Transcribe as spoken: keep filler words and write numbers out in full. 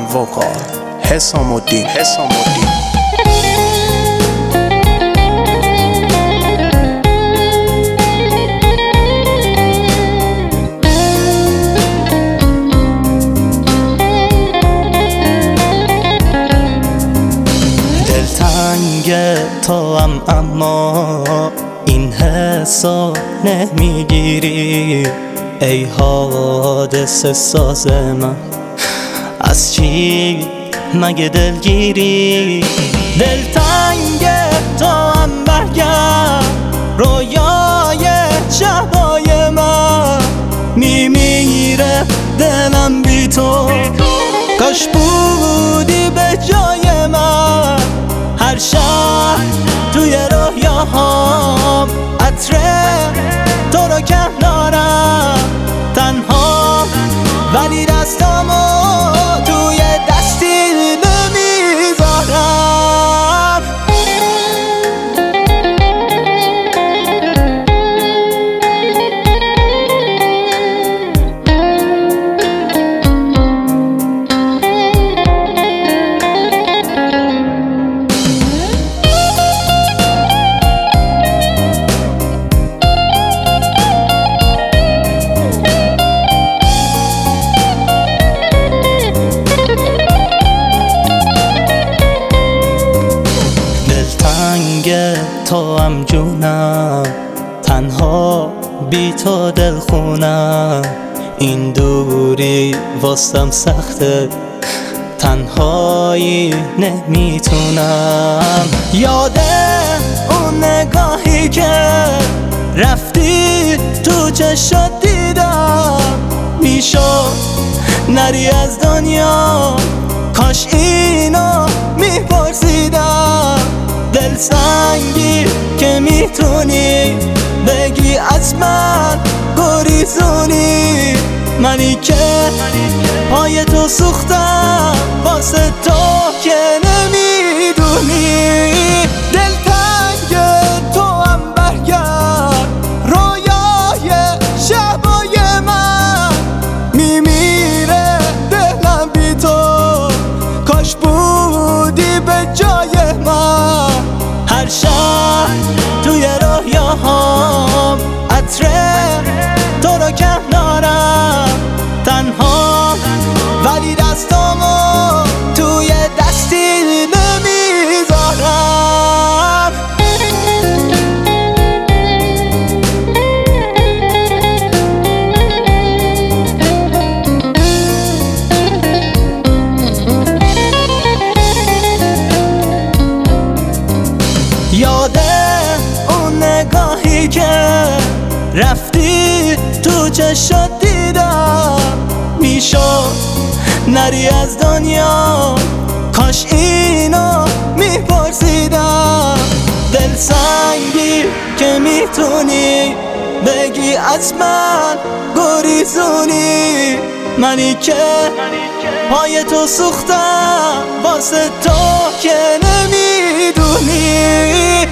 وکال حسام الدین حسام الدین دلتنگ تو هم اما این حسا نمیگیری ای حادثه ساز من، از چی مگه دلگیری؟ دلتنگ تو هم برگرد رویای شبای من، میمیره دلم بی تو، کاش بودی به جای من. هر شب توی رویاهام عطر تو رو کم دارم، تنها ولی دستامو توی دستی نمیذارم. تو هم جونم، تنها بی تو دل خونم، این دوری واسم سخته، تنهایی نمیتونم. یاد اون نگاهی که رفتی تو چشات دیدم، میشد نری از دنیا، کاش اینو میپرسیدم. دل سنگی که میتونی بگی از من گریزونی، منی که پای تو سوختم واسه تو که نمیدونی. دلتنگ تو هم برگرد رویای شبای من، میمیره دلم بی تو، کاش بودی به جای من. هر شب توی رویاهام عطر تو رو کم دارم، تنها ولی دستامو توی دستی نمیذارم. یاد اون نگاهی که رفتی تو چشات دیدم، میشد نری از دنیا، کاش اینو میپرسیدم. دل سنگی که میتونی بگی از من گریزونی، منی که پای تو سوختم واسه تو که نمیدونی.